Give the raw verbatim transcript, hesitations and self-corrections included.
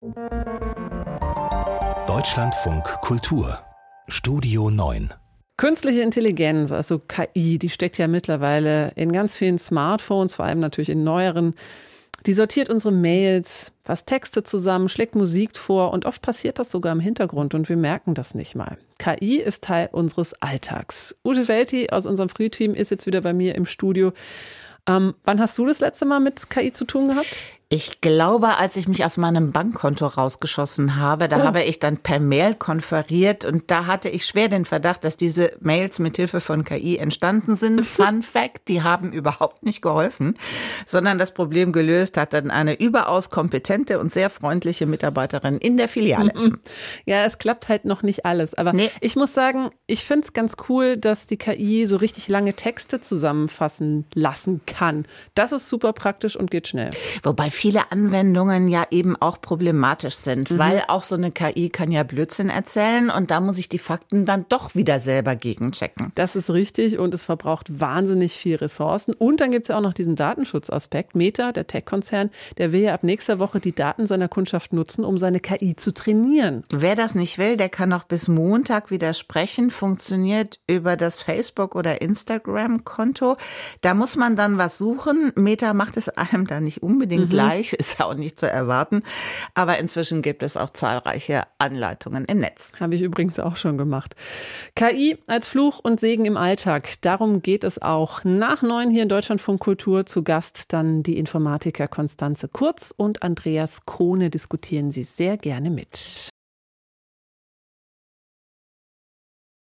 Deutschlandfunk Kultur Studio neun. Künstliche Intelligenz, also K I, die steckt ja mittlerweile in ganz vielen Smartphones, vor allem natürlich in neueren. Die sortiert unsere Mails, fasst Texte zusammen, schlägt Musik vor und oft passiert das sogar im Hintergrund und wir merken das nicht mal. K I ist Teil unseres Alltags. Ute Welti aus unserem Frühteam ist jetzt wieder bei mir im Studio. Ähm, wann hast du das letzte Mal mit K I zu tun gehabt? Ich glaube, als ich mich aus meinem Bankkonto rausgeschossen habe, da oh. habe ich dann per Mail konferiert und da hatte ich schwer den Verdacht, dass diese Mails mit Hilfe von K I entstanden sind. Fun Fact, die haben überhaupt nicht geholfen, sondern das Problem gelöst hat dann eine überaus kompetente und sehr freundliche Mitarbeiterin in der Filiale. Ja, es klappt halt noch nicht alles, aber nee. Ich muss sagen, ich finde es ganz cool, dass die K I so richtig lange Texte zusammenfassen lassen kann. Das ist super praktisch und geht schnell. Wobei viele Anwendungen ja eben auch problematisch sind, mhm. weil auch so eine K I kann ja Blödsinn erzählen und da muss ich die Fakten dann doch wieder selber gegenchecken. Das ist richtig und es verbraucht wahnsinnig viel Ressourcen. Und dann gibt es ja auch noch diesen Datenschutzaspekt. Meta, der Tech-Konzern, der will ja ab nächster Woche die Daten seiner Kundschaft nutzen, um seine K I zu trainieren. Wer das nicht will, der kann auch bis Montag widersprechen. Funktioniert über das Facebook- oder Instagram-Konto. Da muss man dann was suchen. Meta macht es einem da nicht unbedingt mhm. gleich, ist ja auch nicht zu erwarten. Aber inzwischen gibt es auch zahlreiche Anleitungen im Netz. Habe ich übrigens auch schon gemacht. K I als Fluch und Segen im Alltag. Darum geht es auch. Nach neun hier in Deutschlandfunk Kultur zu Gast dann die Informatiker Konstanze Kurz und Andreas Kohne diskutieren sie sehr gerne mit.